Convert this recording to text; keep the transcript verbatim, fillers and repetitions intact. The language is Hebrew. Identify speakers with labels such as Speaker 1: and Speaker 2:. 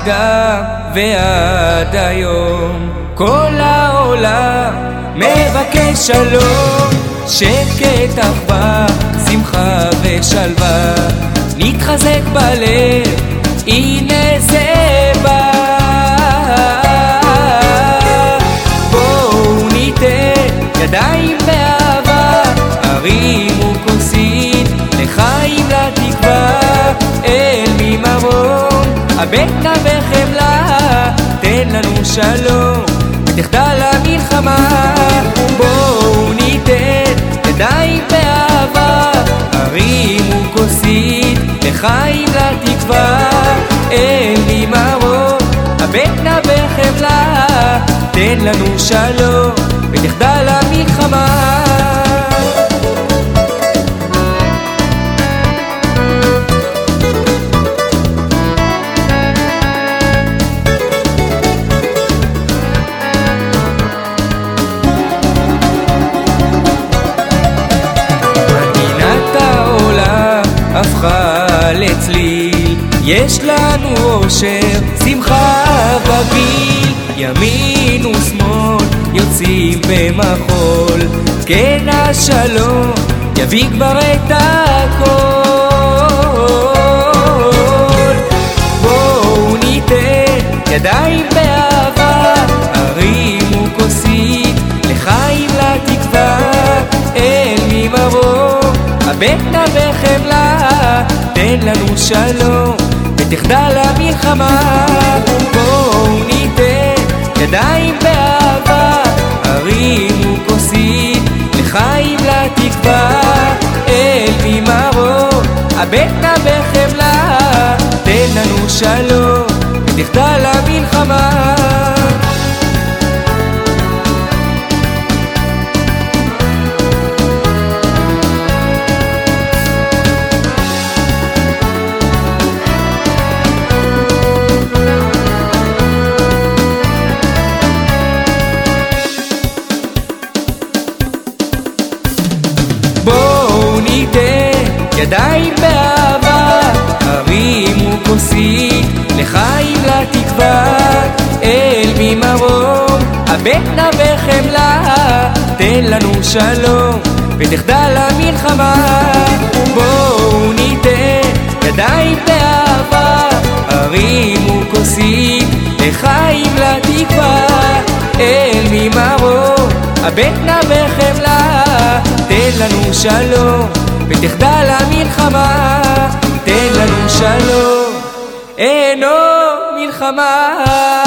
Speaker 1: האדם ועד היום כל העולם מבקש שלום, שקט, אחווה, שמחה ושלווה. נתחזק בלב, הנה זה בא. בואו ניתן ידיים באהבה, הרימו כוסית לחיים לתקווה. אל ממרום הבטחה וחמלה, תן לנו שלום ותחדל המלחמה. בואו ניתן ידיים באהבה, הרימו כוסית לחיים לתקווה. אל ממרום הבטחה וחמלה, תן לנו שלום ותחדל המלחמה. הפכה לצליל, יש לנו אושר, שמחה בגיל. ימין ושמאל יוצאים במחול, כן השלום יביא כבר את הכל. בואו ניתן ידיים באהבה, הרימו כוסית לחיים לתקווה. אל ממרום הבטחה וחמלה, תן לנו שלום ותחדל המלחמה. בואו ניתן ידיים באהבה, הרימו כוסית לחיים לתקווה. אל ממרום הבטחה וחמלה, תן לנו שלום ותחדל המלחמה. בואו ניתן ידיים באהבה, הרימו כוסית לחיים לתקווה. אל ממרום הבטחה וחמלה, תן לנו שלום ותחדל המלחמה. בואו ניתן ידיים באהבה, הרימו כוסית לחיים לתקווה. אל ממרום הבטחה וחמלה, תן לנו שלום ותחדל המלחמה. תן לנו שלום, אינו מלחמה.